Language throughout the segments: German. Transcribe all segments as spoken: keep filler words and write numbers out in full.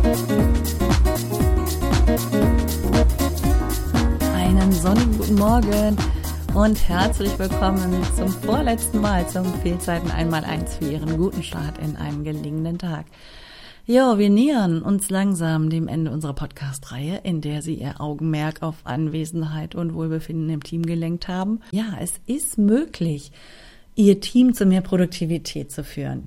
Einen sonnigen guten Morgen und herzlich willkommen zum vorletzten Mal zum Fehlzeiten einmal eins für Ihren guten Start in einen gelingenden Tag. Jo, wir nähern uns langsam dem Ende unserer Podcast-Reihe, in der Sie Ihr Augenmerk auf Anwesenheit und Wohlbefinden im Team gelenkt haben. Ja, es ist möglich, Ihr Team zu mehr Produktivität zu führen.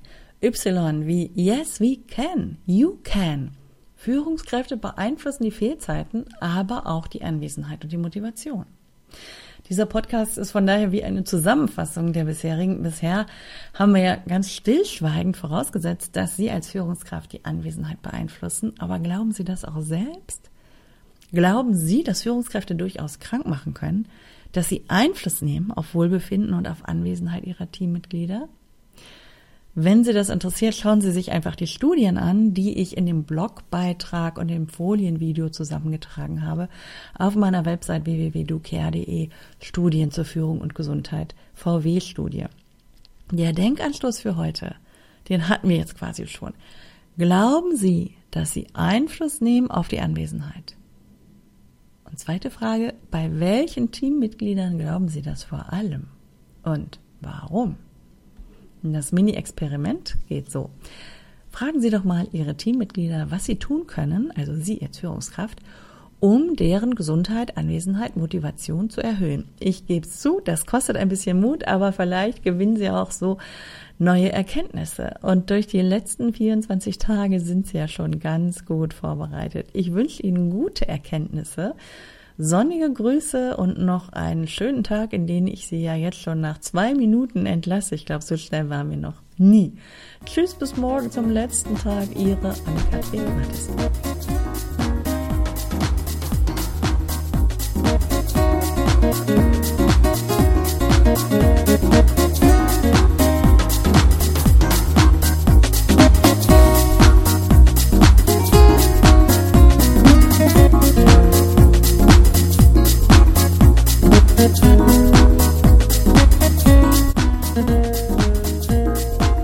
Y wie Yes, we can, you can. Führungskräfte beeinflussen die Fehlzeiten, aber auch die Anwesenheit und die Motivation. Dieser Podcast ist von daher wie eine Zusammenfassung der bisherigen. Bisher haben wir ja ganz stillschweigend vorausgesetzt, dass Sie als Führungskraft die Anwesenheit beeinflussen. Aber glauben Sie das auch selbst? Glauben Sie, dass Führungskräfte durchaus krank machen können, dass sie Einfluss nehmen auf Wohlbefinden und auf Anwesenheit ihrer Teammitglieder? Wenn Sie das interessiert, schauen Sie sich einfach die Studien an, die ich in dem Blogbeitrag und dem Folienvideo zusammengetragen habe auf meiner Website w w w punkt du care punkt de, Studien zur Führung und Gesundheit, V W-Studie. Der Denkanstoß für heute, den hatten wir jetzt quasi schon. Glauben Sie, dass Sie Einfluss nehmen auf die Anwesenheit? Und zweite Frage, bei welchen Teammitgliedern glauben Sie das vor allem? Und warum? Das Mini-Experiment geht so. Fragen Sie doch mal Ihre Teammitglieder, was sie tun können, also Sie als Führungskraft, um deren Gesundheit, Anwesenheit, Motivation zu erhöhen. Ich gebe es zu, das kostet ein bisschen Mut, aber vielleicht gewinnen Sie auch so neue Erkenntnisse. Und durch die letzten vierundzwanzig Tage sind Sie ja schon ganz gut vorbereitet. Ich wünsche Ihnen gute Erkenntnisse, sonnige Grüße und noch einen schönen Tag, in den ich Sie ja jetzt schon nach zwei Minuten entlasse. Ich glaube, so schnell waren wir noch nie. Tschüss, bis morgen zum letzten Tag. Ihre Anne-Kathrin Mattesen.